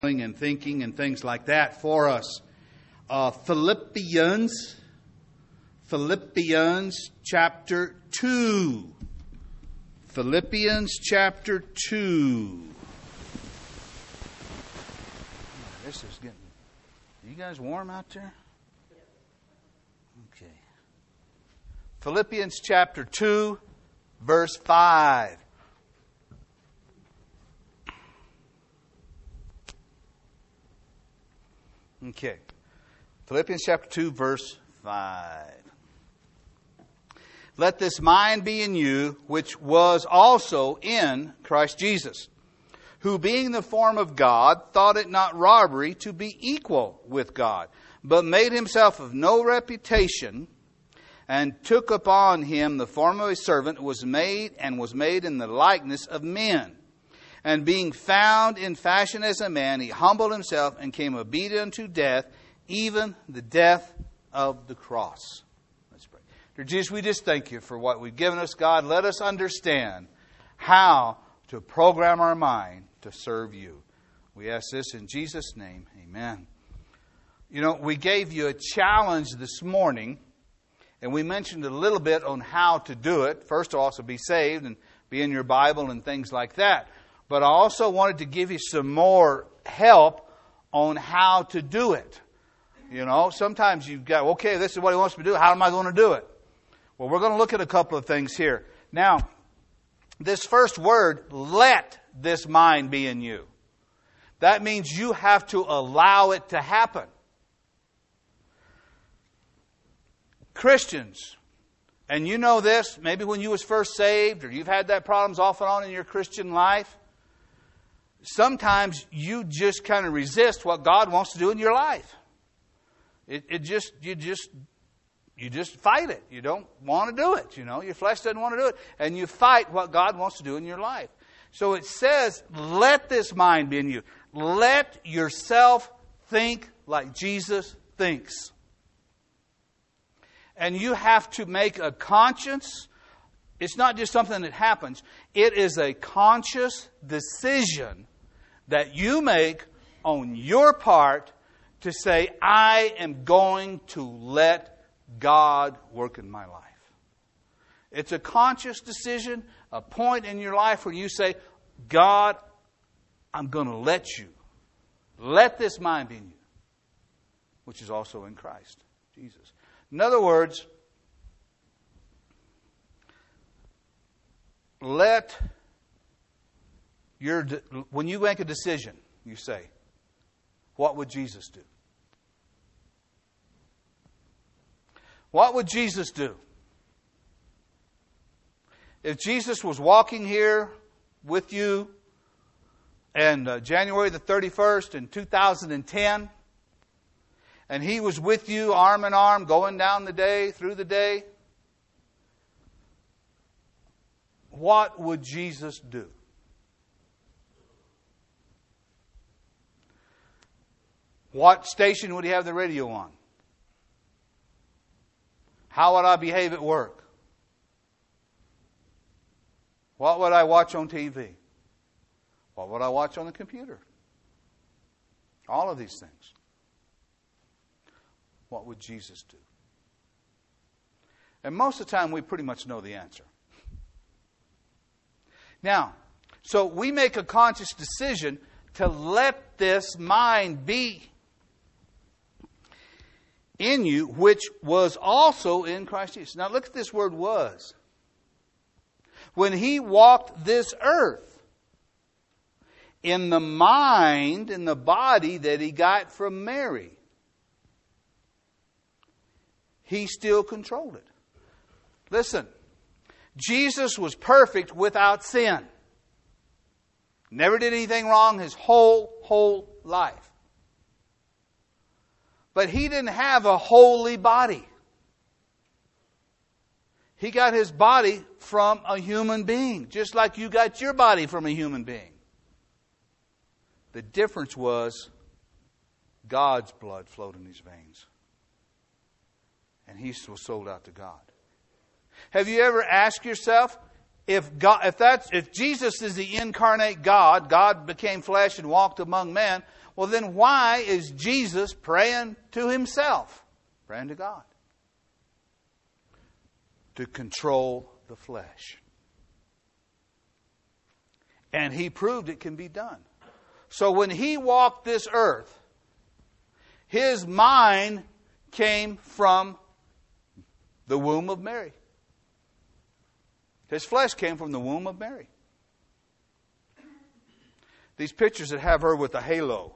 and thinking and things like that for us. Philippians chapter 2. Philippians chapter 2. This is getting... Are you guys warm out there? Okay. Philippians chapter 2, verse 5. Okay. Philippians chapter 2, verse 5. Let this mind be in you, which was also in Christ Jesus, who being the form of God, thought it not robbery to be equal with God, but made himself of no reputation, and took upon him the form of a servant, was made in the likeness of men. And being found in fashion as a man, he humbled himself and came obedient unto death, even the death of the cross. Let's pray. Dear Jesus, we just thank you for what we've given us, God. Let us understand how to program our mind to serve you. We ask this in Jesus' name. Amen. You know, we gave you a challenge this morning, and we mentioned a little bit on how to do it. First of all, to be saved and be in your Bible and things like that. But I also wanted to give you some more help on how to do it. You know, sometimes you've got, okay, this is what he wants me to do. How am I going to do it? Well, we're going to look at a couple of things here. Now, this first word, let this mind be in you. That means you have to allow it to happen. Christians, and you know this, maybe when you was first saved or you've had that problems off and on in your Christian life, sometimes you just kind of resist what God wants to do in your life. You just fight it. You don't want to do it. You know, your flesh doesn't want to do it, and you fight what God wants to do in your life. So it says, "Let this mind be in you." Let yourself think like Jesus thinks, and you have to make a conscious. It's not just something that happens. It is a conscious decision that you make on your part to say, I am going to let God work in my life. It's a conscious decision, a point in your life where you say, God, I'm going to let you. Let this mind be in you, which is also in Christ Jesus. In other words, when you make a decision, you say, what would Jesus do? What would Jesus do? If Jesus was walking here with you and January the 31st in 2010, and He was with you arm in arm going down the day, through the day, what would Jesus do? What station would He have the radio on? How would I behave at work? What would I watch on TV? What would I watch on the computer? All of these things. What would Jesus do? And most of the time we pretty much know the answer. Now, so we make a conscious decision to let this mind be in you, which was also in Christ Jesus. Now look at this word "was." When He walked this earth, in the mind, in the body that He got from Mary, He still controlled it. Listen, Jesus was perfect without sin. Never did anything wrong his whole life. But He didn't have a holy body. He got His body from a human being, just like you got your body from a human being. The difference was God's blood flowed in His veins. And He was sold out to God. Have you ever asked yourself, if Jesus is the incarnate God, God became flesh and walked among men, Well, then why is Jesus praying to himself? Praying to God. To control the flesh. And he proved it can be done. So when he walked this earth, his mind came from the womb of Mary. His flesh came from the womb of Mary. These pictures that have her with a halo.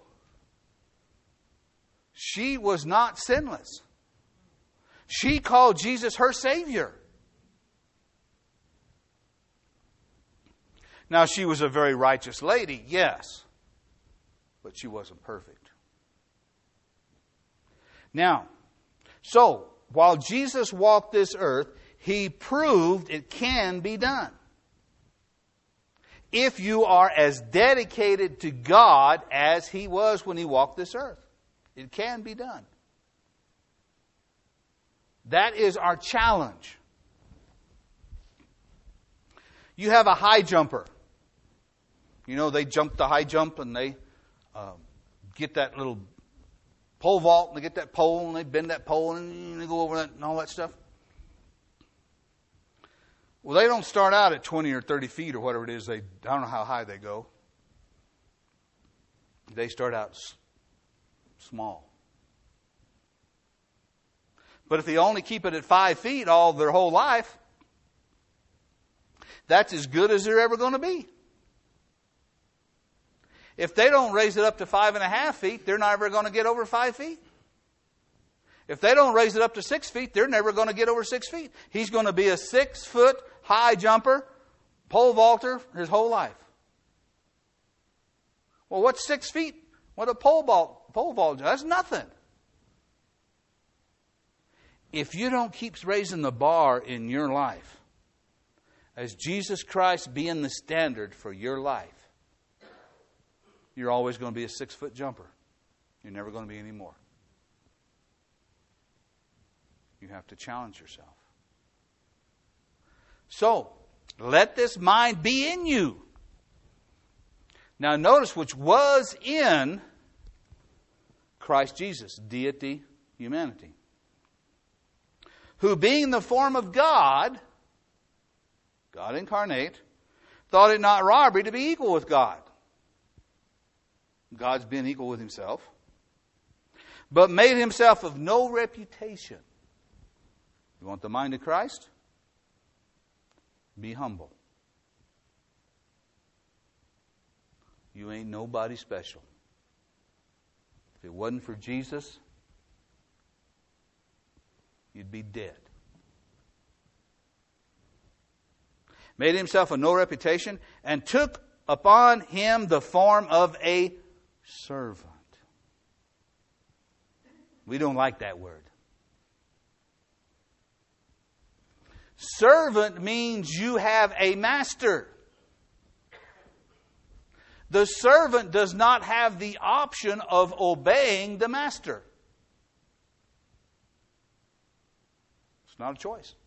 She was not sinless. She called Jesus her Savior. Now, she was a very righteous lady, yes. But she wasn't perfect. Now, so, while Jesus walked this earth, he proved it can be done. If you are as dedicated to God as he was when he walked this earth, it can be done. That is our challenge. You have a high jumper. You know, they jump the high jump and they get that little pole vault and they get that pole and they bend that pole and they go over that and all that stuff. Well, they don't start out at 20 or 30 feet or whatever it is. I don't know how high they go. They start out small. But if they only keep it at 5 feet all their whole life, that's as good as they're ever going to be. If they don't raise it up to 5.5 feet, they're never going to get over 5 feet. If they don't raise it up to 6 feet, they're never going to get over 6 feet. He's going to be a 6-foot high jumper, pole vaulter his whole life. Well, what's 6 feet? What a pole vault? That's nothing. If you don't keep raising the bar in your life, as Jesus Christ being the standard for your life, you're always going to be a 6-foot jumper. You're never going to be any more. You have to challenge yourself. So, let this mind be in you. Now notice, which was in Christ Jesus, deity, humanity. Who being the form of God, God incarnate, thought it not robbery to be equal with God. God's being equal with himself. But made himself of no reputation. You want the mind of Christ? Be humble. You ain't nobody special. If it wasn't for Jesus, you'd be dead. Made himself of no reputation and took upon him the form of a servant. We don't like that word. Servant means you have a master. The servant does not have the option of obeying the master. It's not a choice.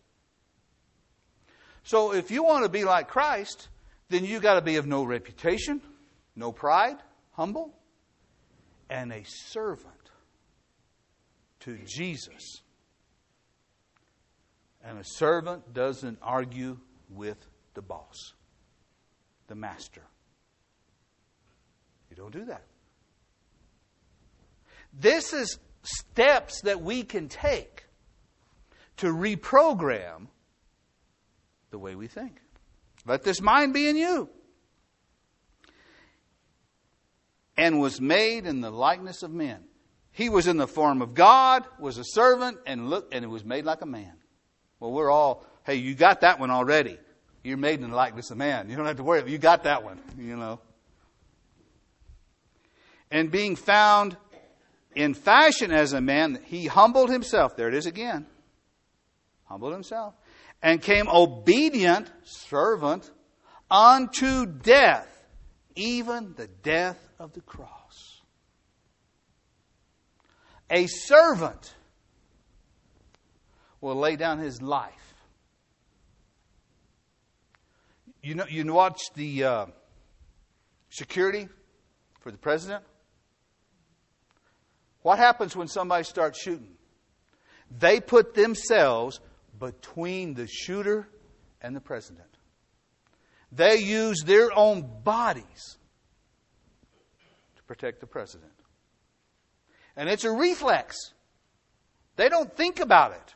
So if you want to be like Christ, then you got to be of no reputation, no pride, humble, and a servant to Jesus. And a servant doesn't argue with the boss, the master. You don't do that. This is steps that we can take to reprogram the way we think. Let this mind be in you. And was made in the likeness of men. He was in the form of God, was a servant, and it was made like a man. Well, we're all, hey, you got that one already. You're made in the likeness of man. You don't have to worry. You got that one, you know. And being found in fashion as a man, he humbled himself. There it is again. Humbled himself. And came obedient, servant, unto death, even the death of the cross. A servant will lay down his life. You watch the security for the president? What happens when somebody starts shooting? They put themselves between the shooter and the president. They use their own bodies to protect the president. And it's a reflex. They don't think about it.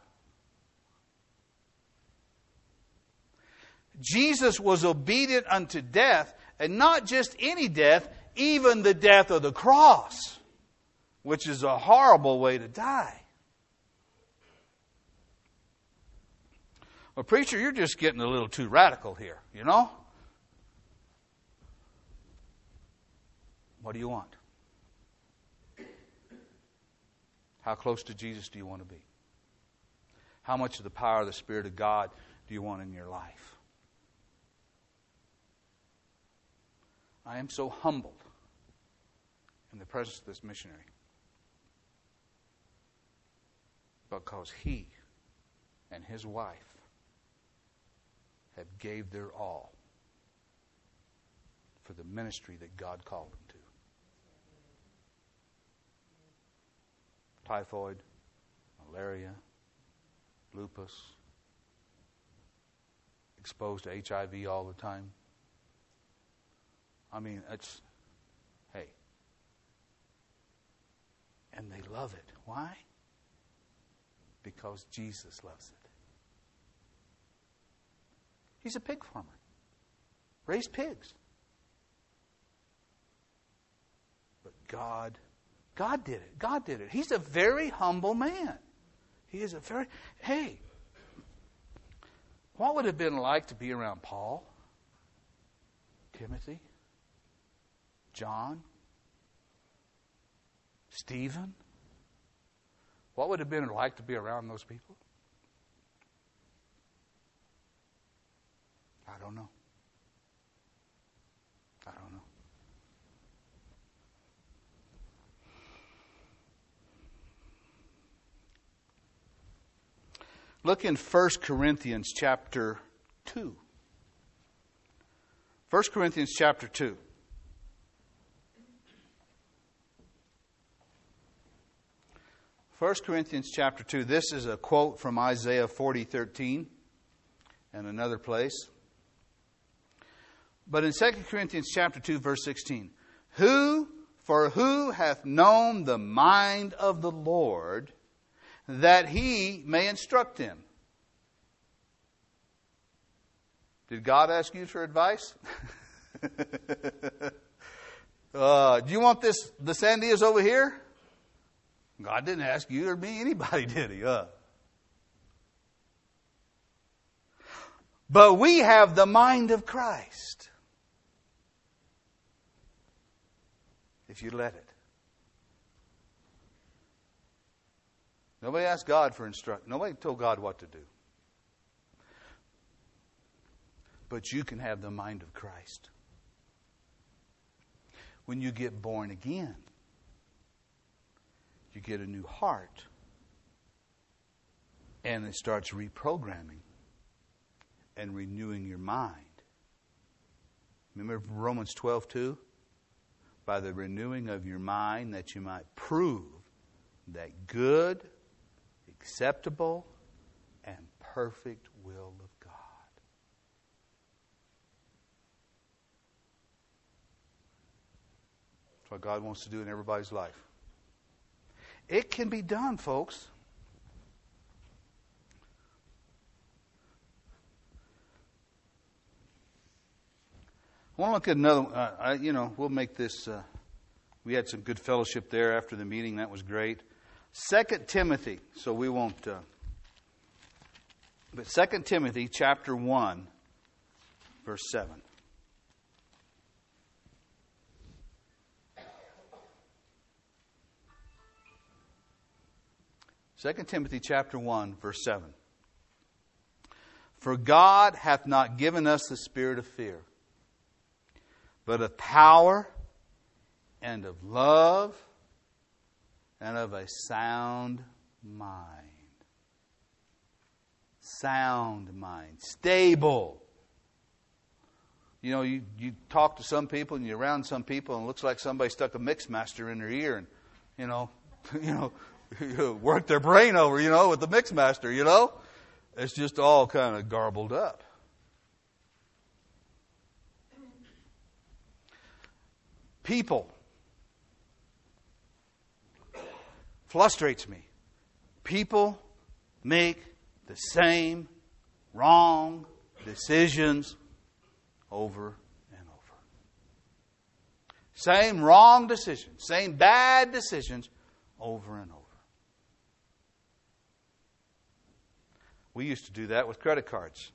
Jesus was obedient unto death, and not just any death, even the death of the cross, which is a horrible way to die. Well, preacher, you're just getting a little too radical here, you know? What do you want? How close to Jesus do you want to be? How much of the power of the Spirit of God do you want in your life? I am so humbled in the presence of this missionary because he and his wife have gave their all for the ministry that God called them to. Typhoid, malaria, lupus, exposed to HIV all the time. I mean, hey. And they love it. Why? Because Jesus loves it. He's a pig farmer. Raised pigs. But God did it. God did it. He's a very humble man. He is a very... Hey, what would it have been like to be around Paul, Timothy, John, Stephen? What would it have been like to be around those people? I don't know. I don't know. Look in 1 Corinthians chapter 2. 1 Corinthians chapter 2. First Corinthians chapter 2. This is a quote from Isaiah 40:13 and another place. But in 2 Corinthians chapter 2, verse 16, who hath known the mind of the Lord, that he may instruct him? Did God ask you for advice? Do you want the Sandias over here? God didn't ask you or me, anybody, did he? But we have the mind of Christ. If you let it. Nobody asked God for instruction. Nobody told God what to do. But you can have the mind of Christ. When you get born again, you get a new heart. And it starts reprogramming and renewing your mind. Remember Romans 12:2? By the renewing of your mind, that you might prove that good, acceptable, and perfect will of God. That's what God wants to do in everybody's life. It can be done, folks. I want to look at another, we'll make this, we had some good fellowship there after the meeting. That was great. 2 Timothy, so we won't, but 2 Timothy chapter 1, verse 7. Second Timothy chapter 1, verse 7. For God hath not given us the spirit of fear, but of power and of love and of a sound mind. Sound mind. Stable. You know, you talk to some people and you're around some people and it looks like somebody stuck a mix master in their ear and, work their brain over, with the mix master, It's just all kind of garbled up. People frustrates me. People make the same wrong decisions over and over. Same wrong decisions, same bad decisions over and over. We used to do that with credit cards.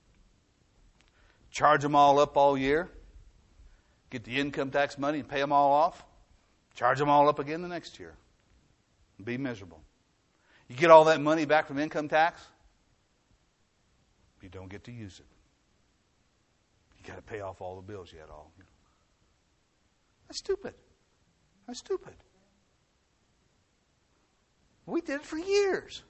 Charge them all up all year. Get the income tax money and pay them all off. Charge them all up again the next year. And be miserable. You get all that money back from income tax. You don't get to use it. You got to pay off all the bills you had all. That's stupid. That's stupid. We did it for years.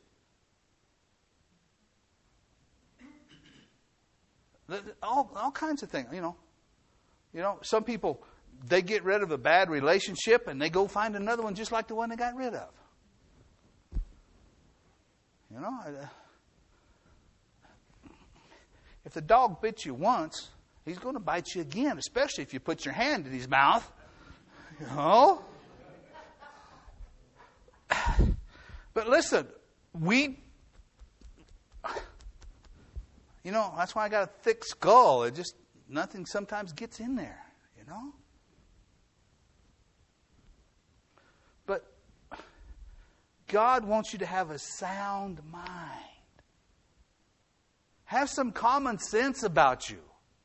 All kinds of things, some people, they get rid of a bad relationship and they go find another one just like the one they got rid of. If the dog bit you once, he's going to bite you again, especially if you put your hand in his mouth. But listen, that's why I got a thick skull. Nothing sometimes gets in there, But God wants you to have a sound mind. Have some common sense about you.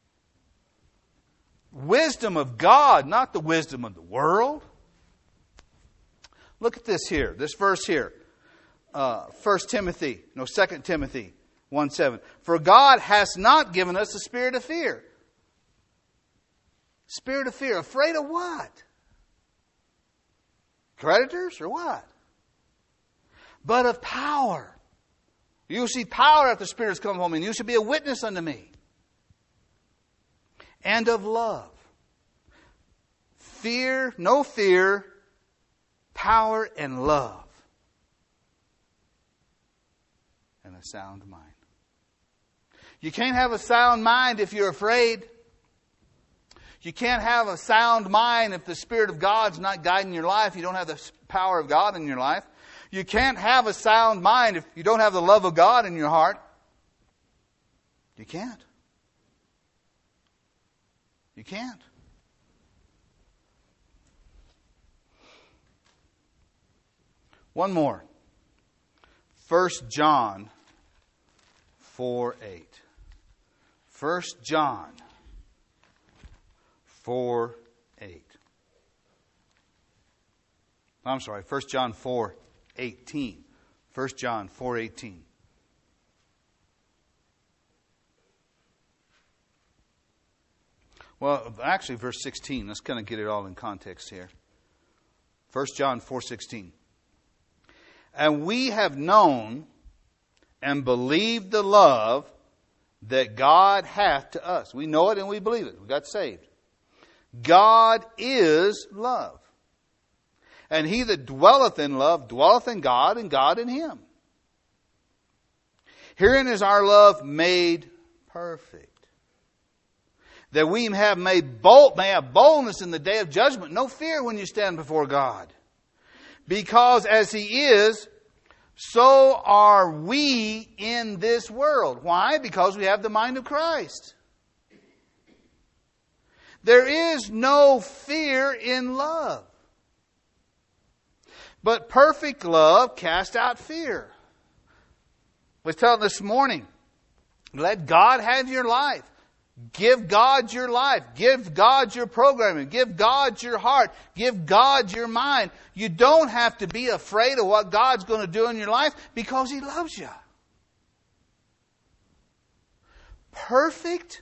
Wisdom of God, not the wisdom of the world. Look at this here, this verse here. 2 Timothy 1:7. For God has not given us a spirit of fear. Spirit of fear. Afraid of what? Creditors or what? But of power. You will see power after the Spirit has come home, and you shall be a witness unto me. And of love. Fear, no fear, power and love. And a sound mind. You can't have a sound mind if you're afraid. You can't have a sound mind if the Spirit of God's not guiding your life. You don't have the power of God in your life. You can't have a sound mind if you don't have the love of God in your heart. You can't. You can't. One more. 1 John 4:8. 1 John 4:8. I'm sorry, 1 John 4:18. 1 John 4:18. Well, actually, verse 16. Let's kind of get it all in context here. 1 John 4:16. And we have known and believed the love that God hath to us. We know it and we believe it. We got saved. God is love. And he that dwelleth in love dwelleth in God, and God in him. Herein is our love made perfect, that we may have boldness in the day of judgment. No fear when you stand before God. Because as he is, so are we in this world. Why? Because we have the mind of Christ. There is no fear in love. But perfect love casts out fear. We was telling this morning, let God have your life. Give God your life. Give God your programming. Give God your heart. Give God your mind. You don't have to be afraid of what God's going to do in your life because he loves you. Perfect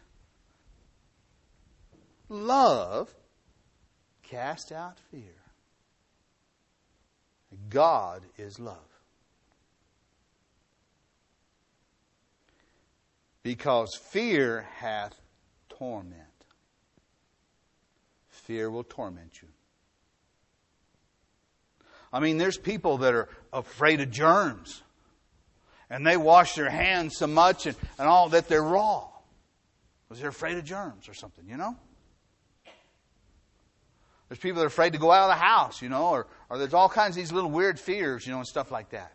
love casts out fear. God is love. Because fear hath torment. Fear will torment you. I mean, there's people that are afraid of germs. And they wash their hands so much and all that they're raw. Because they're afraid of germs or something, you know? There's people that are afraid to go out of the house, you know, or there's all kinds of these little weird fears, you know, and stuff like that.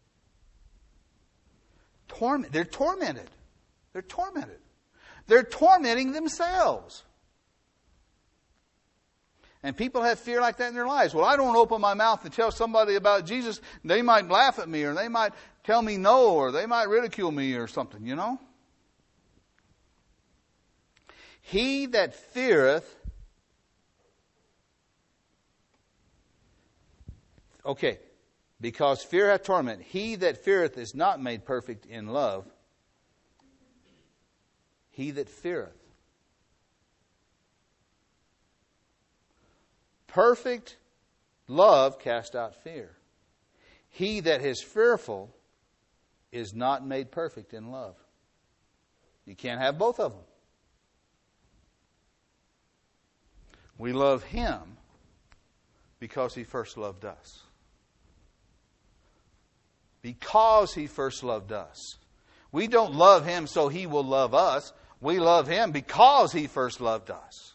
They're tormented. They're tormented. They're tormenting themselves. And people have fear like that in their lives. Well, I don't open my mouth to tell somebody about Jesus. They might laugh at me, or they might tell me no, or they might ridicule me or something, you know? He that feareth... Okay, because fear hath torment. He that feareth is not made perfect in love. He that feareth. Perfect love casts out fear. He that is fearful is not made perfect in love. You can't have both of them. We love Him because He first loved us. Because He first loved us. We don't love Him so He will love us. We love Him because He first loved us.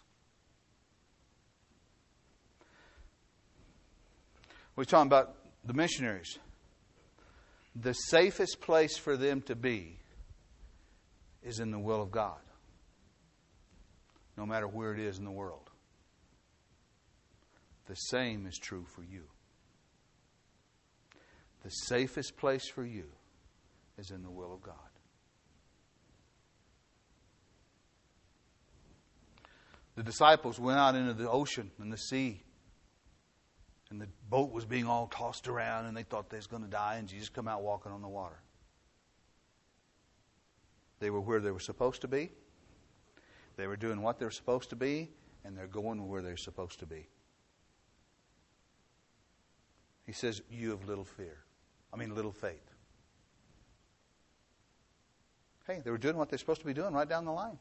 We're talking about the missionaries. The safest place for them to be is in the will of God. No matter where it is in the world. The same is true for you. The safest place for you is in the will of God. The disciples went out into the ocean and the sea. And the boat was being all tossed around and they thought they was going to die, and Jesus come out walking on the water. They were where they were supposed to be. They were doing what they were supposed to be, and they're going where they're supposed to be. He says, you have little faith. Hey, they were doing what they're supposed to be doing right down the line.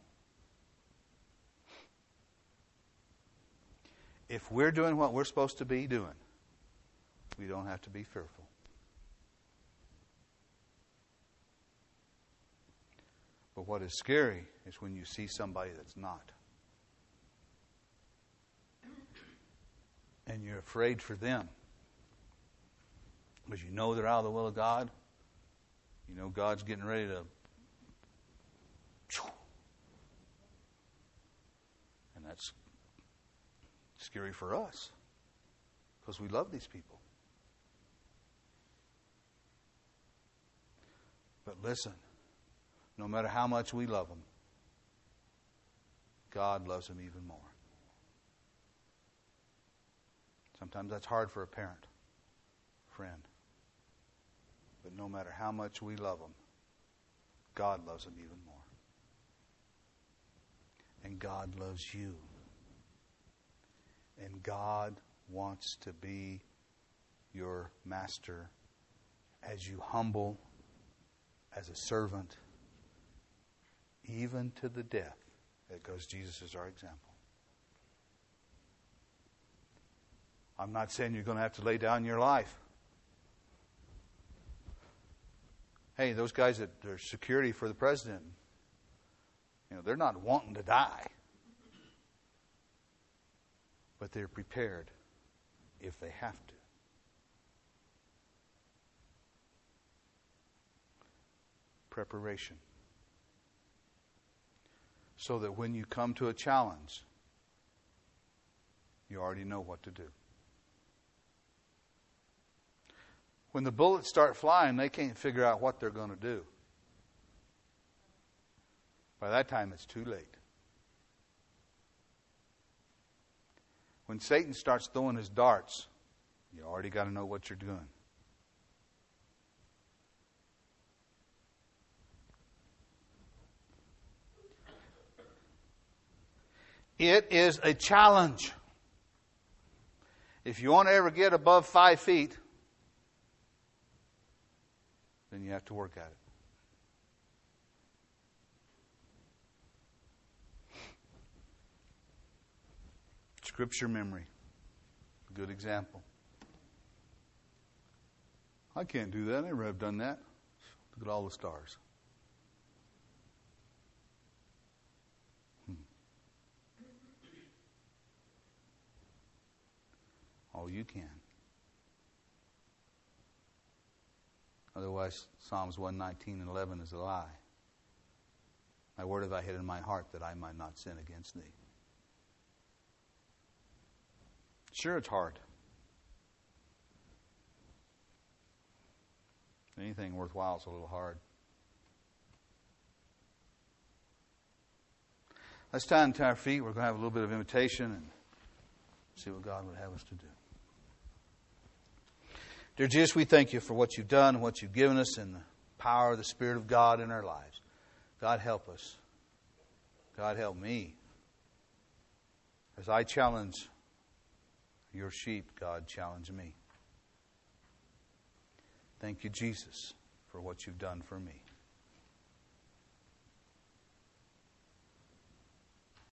If we're doing what we're supposed to be doing, we don't have to be fearful. But what is scary is when you see somebody that's not. And you're afraid for them. Because you know they're out of the will of God. You know God's getting ready to... And that's scary for us. Because we love these people. But listen, no matter how much we love them, God loves them even more. Sometimes that's hard for a parent, friend. But no matter how much we love them, God loves them even more. And God loves you. And God wants to be your master as you humble as a servant, even to the death, because Jesus is our example. I'm not saying you're going to have to lay down your life. Hey, those guys that are security for the president, they're not wanting to die. But they're prepared if they have to. Preparation. So that when you come to a challenge, you already know what to do. When the bullets start flying, they can't figure out what they're going to do. By that time, it's too late. When Satan starts throwing his darts, you already got to know what you're doing. It is a challenge. If you want to ever get above 5 feet, then you have to work at it. Scripture memory. A good example. I can't do that. I never have done that. Look at all the stars. Oh, you can. Otherwise, Psalms 119:11 is a lie. My word have I hid in my heart that I might not sin against thee. Sure, it's hard. Anything worthwhile is a little hard. Let's stand to our feet. We're going to have a little bit of invitation and see what God would have us to do. Dear Jesus, we thank you for what you've done, what you've given us, and the power of the Spirit of God in our lives. God, help us. God, help me. As I challenge your sheep, God, challenge me. Thank you, Jesus, for what you've done for me.